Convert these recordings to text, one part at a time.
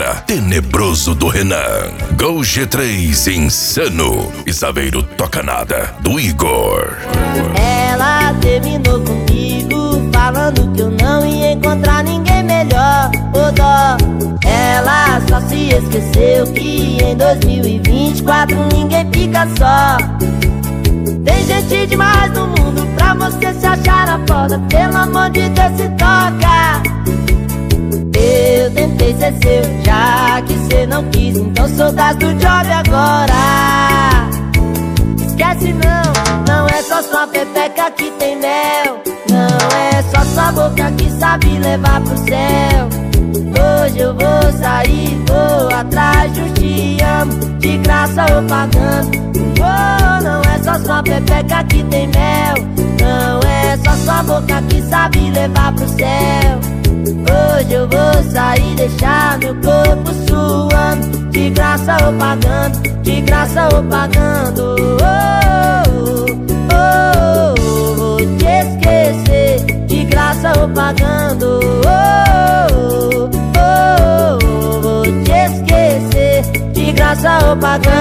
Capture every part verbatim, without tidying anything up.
Mega Tenebroso do Renan, Gol G três Insano e Saveiro Toca Nada do Igor. Ela terminou comigo falando que eu não ia encontrar ninguém melhor. Ô dó, ela só se esqueceu que em dois mil e vinte e quatro ninguém fica só. Tem gente demais no mundo pra você se achar a foda. Pelo amor de Deus, se toca. Eu tentei ser seu, já que cê não quis, então sou das do job agora. Esquece não, não é só sua pepeca que tem mel. Não é só sua boca que sabe levar pro céu. Hoje eu vou sair, vou atrás de um te amo, de graça ou pagando. Oh, não é só sua pepeca que tem mel. Não é só sua boca que sabe levar pro céu. Hoje eu vou sair, deixar meu corpo suando, de graça ou pagando, de graça ou pagando. Oh, oh, oh, vou te esquecer, de graça ou pagando. Oh, oh, oh, vou te esquecer, de graça ou pagando.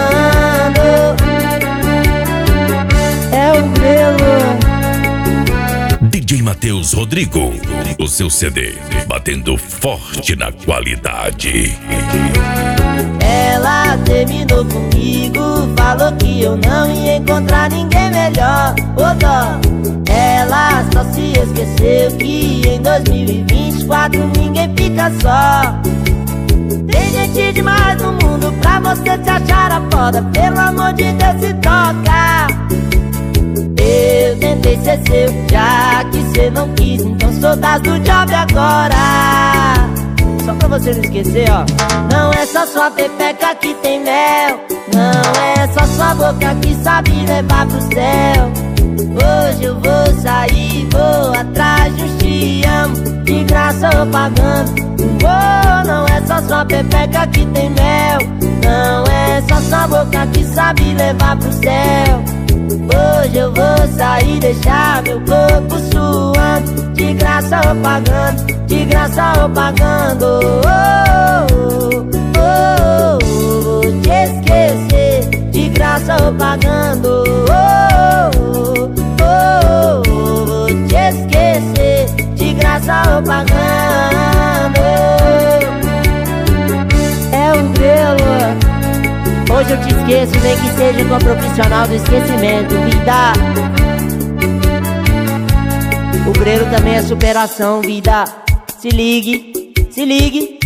É o Grelo. D J Matheus Rodrigo, o seu C D batendo forte na qualidade. Ela terminou comigo, falou que eu não ia encontrar ninguém melhor. Ô dó, ela só se esqueceu que em dois mil e vinte e quatro ninguém fica só. Tem gente demais no mundo pra você se achar a foda. Pelo amor de Deus, se toca. Eu tentei ser seu, já que cê não quis, então sou das do job agora. Só pra você não esquecer, ó. Não é só sua pepeca que tem mel. Não é só sua boca que sabe levar pro céu. Hoje eu vou sair, vou atrás de um te amo, de graça ou pagando. Oh, não é só sua pepeca que tem mel. Não é só sua boca que sabe levar pro céu. Hoje eu vou sair, deixar meu corpo suando, de graça ou pagando, de graça ou pagando. Oh, oh, oh, oh, vou te esquecer, de graça ou pagando. Oh, oh, oh, oh, vou te esquecer, de graça ou pagando. É um Grelo. Hoje eu te esqueço, nem que seja com a profissional do esquecimento, vida. O Grelo também é superação, vida. Se ligue, se ligue.